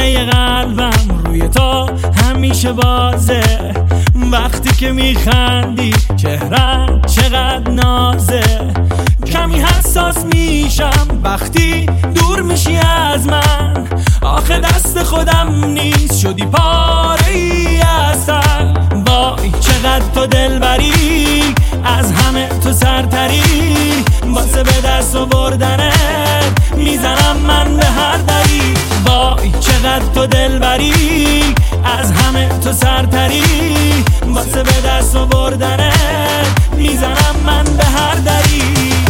سینه قلبم روی تو همیشه بازه. وقتی که میخندی چهرت چقدر نازه. کمی حساس میشم وقتی دور میشی از من. آخه دست خودم نیست شدی پاره ای از سر. وای چقدر تو دلبری، از همه تو سرتری. واسه به دست آوردنت میزنم من به هر دری. وای چقدر تو دلبری، از همه تو سرتری. واسه به دست آوردنت میزنم من به هر دری.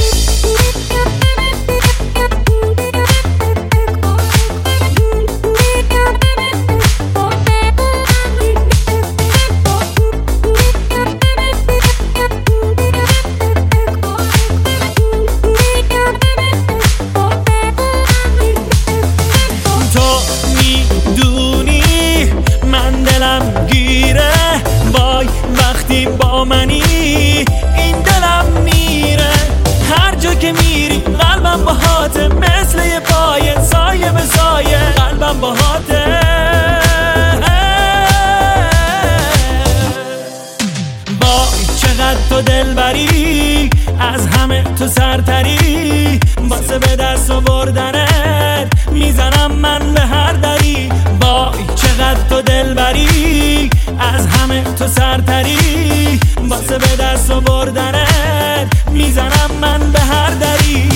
وقتی با منی این دلم میره. هر جا که میری قلبم باهاته، مثل یه پایه سایه به سایه قلبم باهاته. وای چقدر تو دلبری، از همه تو سرتری. واسه به دست آوردنت میزنم من به هر دری. وای چقدر تو دلبری، از همه تو سرتری. واسه به دست آوردنت میزنم من به هر دری.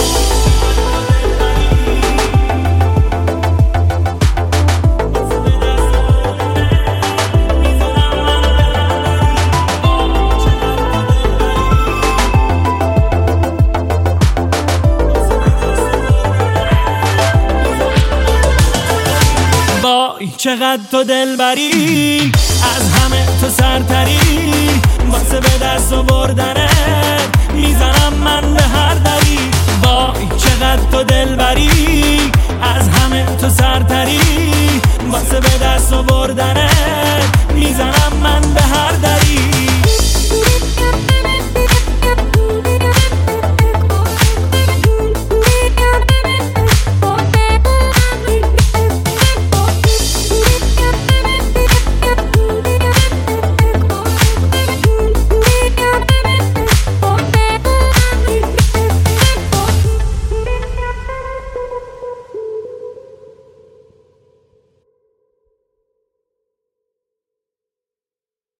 وای چقدر تو دلبری، از همه تو سرتری. واسه به دست آوردنت میزنم من به هر دری. وای چقدر تو دلبری، از همه تو سرتری. واسه به دست آوردنت